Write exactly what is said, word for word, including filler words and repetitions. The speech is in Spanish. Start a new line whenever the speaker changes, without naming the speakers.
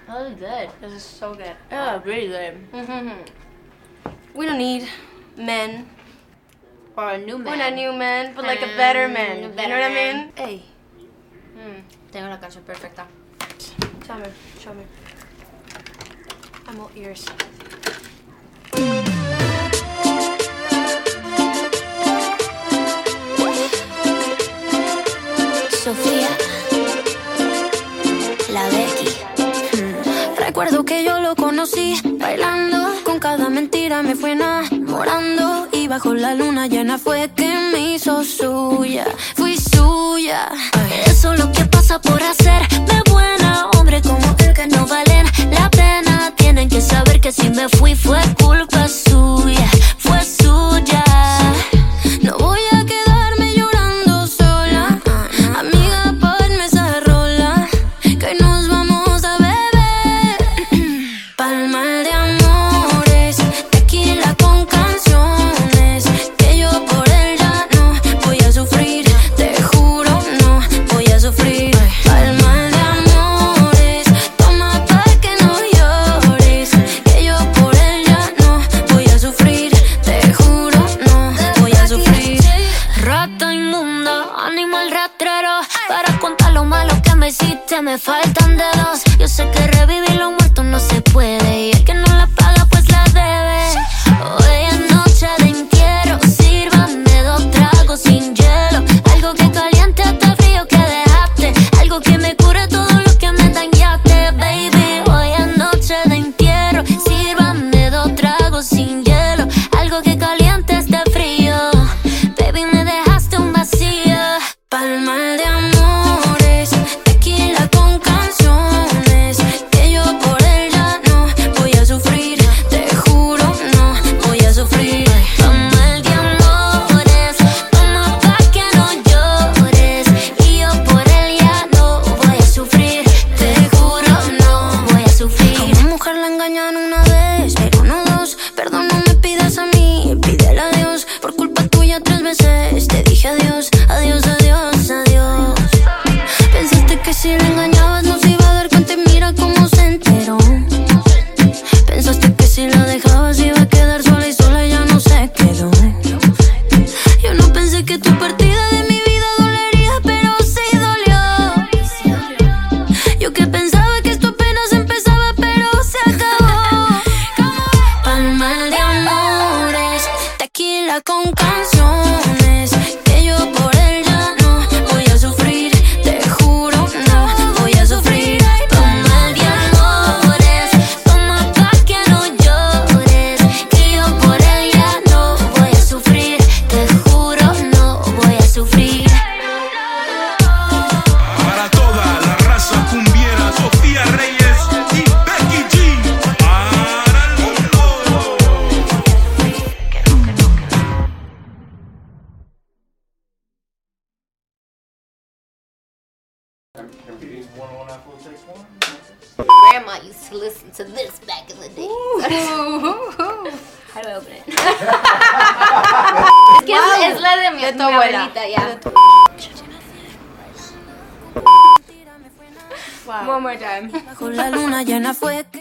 Oh, good.
This is so good.
Oh, really good.
Mm-hmm. We don't need men.
Or a new man.
Or a new man, but like a better man.
Mm,
You
better
know what I
man.
mean? Hey.
Mm, tengo la canción perfecta.
Show me. Show me. I'm all ears.
Sofía, la Becky. Hmm. Recuerdo que yo lo conocí bailando, con cada mentira me fue enamorando y bajo la luna llena fue que me hizo suya. Fui suya. Eso es lo que pasa por hacerme buena. Hombre como él que no valen la pena. Tienen que saber que si me fui fue culpa suya, fue suya. No voy a quedarme llorando sola. Amiga, ponme esa rola, que hoy nos vamos a beber. Palma de amores, tequila con canciones, que yo por él ya no voy a sufrir. Te juro, no voy a sufrir. Palma de amores, toma pa' que no llores, que yo por él ya no voy a sufrir. Te juro, no voy a sufrir. Rata inmunda, animal rastrero, para contar lo malo que me hiciste me faltan dedos. Yo sé que revivir lo muerto no se puede, y el que no la paga pues la debe. Hoy es noche de entierro, sírvame dos tragos sin hielo, algo que caliente hasta frío que dejaste, algo que me cure todo lo que me dañaste, baby. Hoy es noche de entierro, sírvame dos tragos sin hielo, algo que caliente este frío, baby, me dejaste un vacío. Palma de amores, tequila con canciones, que yo por él ya no voy a sufrir. Te juro, no voy a sufrir. Palma de amores, toma pa' que no llores, y yo por él ya no voy a sufrir. Te juro, no voy a sufrir. A una mujer la engañan una vez, pero no dos. Perdón, no me pidas a mí, pídele a Dios. Por culpa tuya tres veces te dije adiós, adiós, adiós, adiós. Pensaste que si la engañabas no se iba a dar cuenta y mira cómo se enteró. Pensaste que si la dejabas iba a quedar sola y sola ya no se quedó. Yo no pensé que tu partida de mi vida dolería, pero sí dolió. Yo que pensaba que esto apenas empezaba, pero se acabó. Palma de amores, tequila con canciones, que yo por él ya no voy a sufrir. Te juro, no voy a sufrir. Palma de amores, toma pa' que no llores, que yo por él ya no voy a sufrir. Te juro, no voy a sufrir.
Para toda la raza cumbiera, Sofía Reyes y Becky G. Para el mundo.
Grandma used to listen to this back in the day. How do I open it? Es que
Wow.
es, es la de mi,
De tu
mi
abuela.
abuelita, ya.
Wow. One more time.
Bajo la luna llena fue que